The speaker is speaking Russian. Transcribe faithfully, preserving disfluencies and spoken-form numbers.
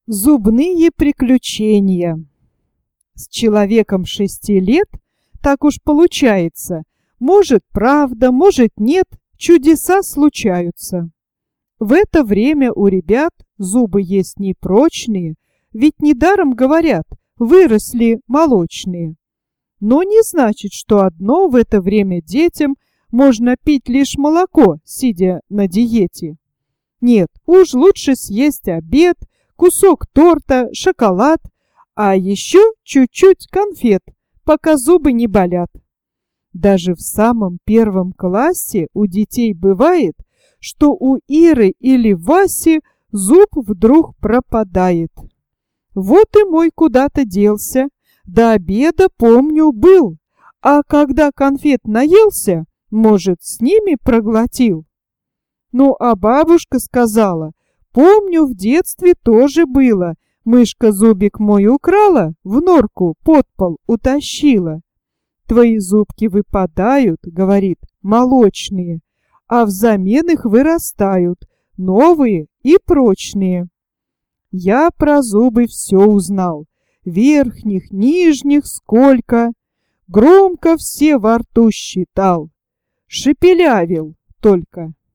Зубные приключения. С человеком шести лет так уж получается. Может, правда, может, нет, чудеса случаются. В это время у ребят зубы есть непрочные, ведь недаром говорят, выросли молочные. Но не значит, что одно в это время детям можно пить лишь молоко, сидя на диете. Нет, уж лучше съесть обед, кусок торта, шоколад, а еще чуть-чуть конфет, пока зубы не болят. Даже в самом первом классе у детей бывает, что у Иры или Васи зуб вдруг пропадает. Вот и мой куда-то делся, до обеда, помню, был, а когда конфет наелся, может, с ними проглотил. Ну, а бабушка сказала, помню, в детстве тоже было. Мышка зубик мой украла, в норку под пол утащила. Твои зубки выпадают, говорит, молочные, а взамен их вырастают новые и прочные. Я про зубы все узнал. Верхних, нижних сколько. Громко все во рту считал. Шепелявил только.